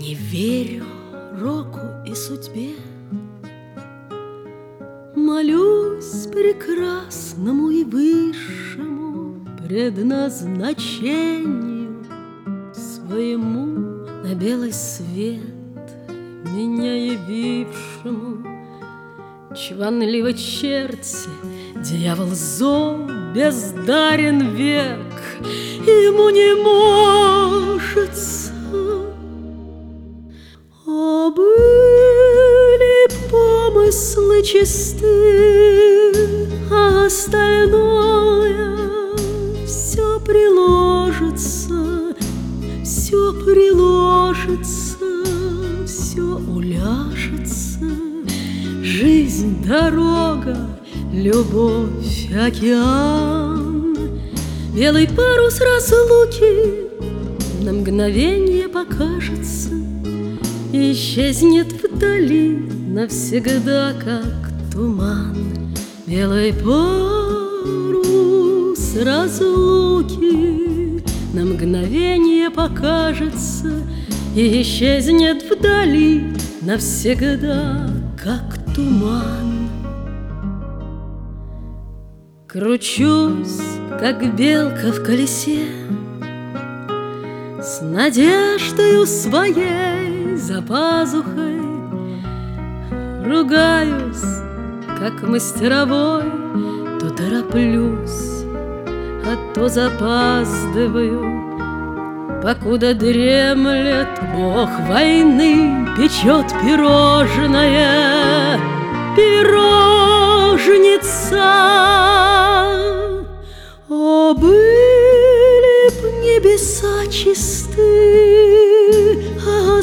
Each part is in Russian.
Не верю року и судьбе, молюсь прекрасному и высшему предназначению своему на белый свет меня явившему. Чванливо черти, дьявол зол, бездарен век, ему не можется. О, были помыслы чисты, а остальное все приложится, все приложится, все уляжется. Жизнь, дорога, любовь, океан, белый парус разлуки на мгновение покажется и исчезнет вдали навсегда, как туман. Белый парус разлуки на мгновение покажется и исчезнет вдали навсегда, как туман. Кручусь, как белка в колесе, с надеждою своей за пазухой. Ругаюсь, как мастеровой, то тороплюсь, а то запаздываю. Покуда дремлет бог войны, печет пирожное, пирожница. О, были б небеса чисты, а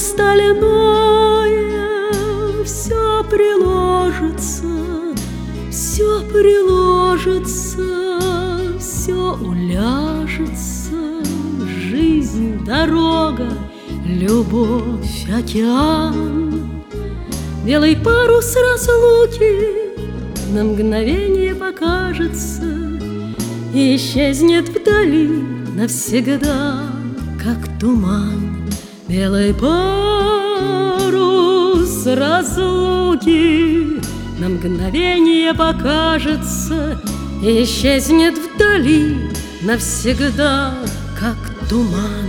остальное все приложится, все приложится, все уляжется. Жизнь, дорога, любовь, океан, белый парус разлуки на мгновение покажется и исчезнет вдали навсегда, как туман. Белый парус разлуки на мгновение покажется и исчезнет вдали навсегда, как туман.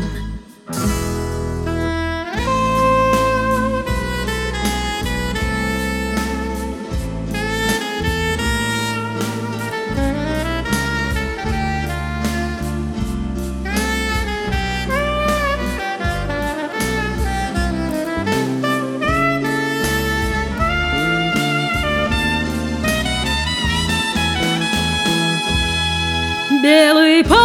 Белый парус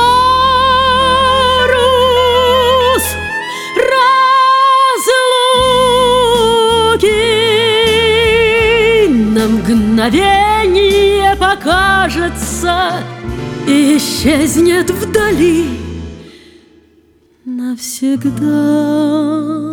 разлуки на мгновение покажется и исчезнет вдали навсегда.